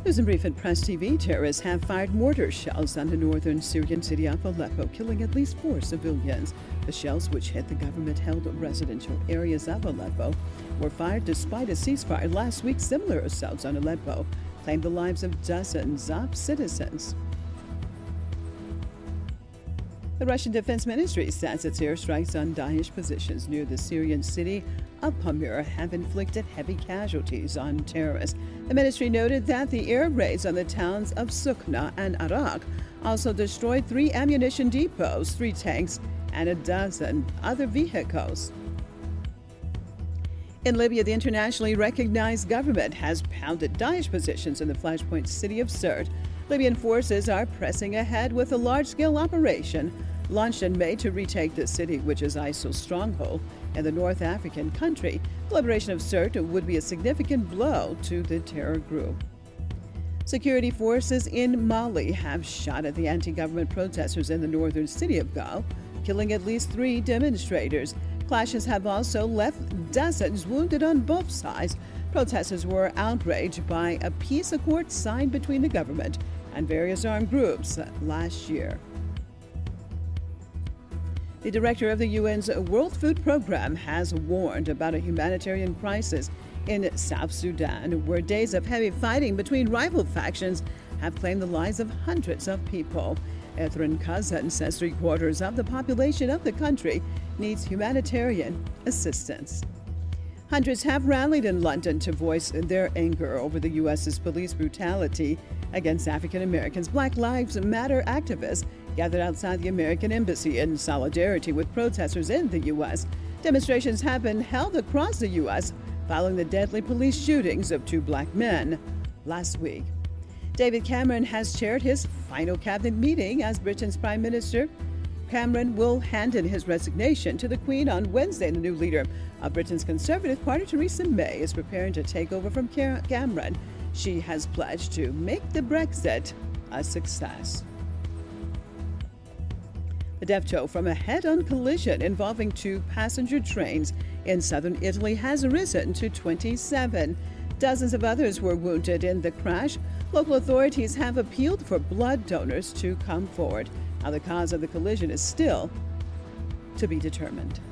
News and Brief and Press TV. Terrorists have fired mortar shells on the northern Syrian city of Aleppo, killing at least 4 civilians. The shells, which hit the government-held residential areas of Aleppo, were fired despite a ceasefire last week. Similar assaults on Aleppo claimed the lives of dozens of citizens. The Russian Defense Ministry says its airstrikes on Daesh positions near the Syrian city of Palmyra have inflicted heavy casualties on terrorists. The ministry noted that the air raids on the towns of Sukhna and Arak also destroyed 3 ammunition depots, 3 tanks, and a dozen other vehicles. In Libya, the internationally recognized government has pounded Daesh positions in the flashpoint city of Sirte. Libyan forces are pressing ahead with a large-scale operation launched in May to retake the city, which is ISIL's stronghold in the North African country. The liberation of Sirte would be a significant blow to the terror group. Security forces in Mali have shot at the anti-government protesters in the northern city of Gao, killing at least 3 demonstrators. Clashes have also left dozens wounded on both sides. Protesters were outraged by a peace accord signed between the government and various armed groups last year. The director of the UN's World Food Program has warned about a humanitarian crisis in South Sudan, where days of heavy fighting between rival factions have claimed the lives of hundreds of people. Ethran Kazan says 3/4 of the population of the country needs humanitarian assistance. Hundreds have rallied in London to voice their anger over the U.S.'s police brutality against African Americans. Black Lives Matter activists gathered outside the American Embassy in solidarity with protesters in the U.S. Demonstrations have been held across the U.S. following the deadly police shootings of 2 black men last week. David Cameron has chaired his final cabinet meeting as Britain's Prime Minister. Cameron will hand in his resignation to the Queen on Wednesday. The new leader of Britain's Conservative Party, Theresa May, is preparing to take over from Cameron. She has pledged to make the Brexit a success. The death toll from a head-on collision involving 2 passenger trains in southern Italy has risen to 27. Dozens of others were wounded in the crash. Local authorities have appealed for blood donors to come forward. Now, the cause of the collision is still to be determined.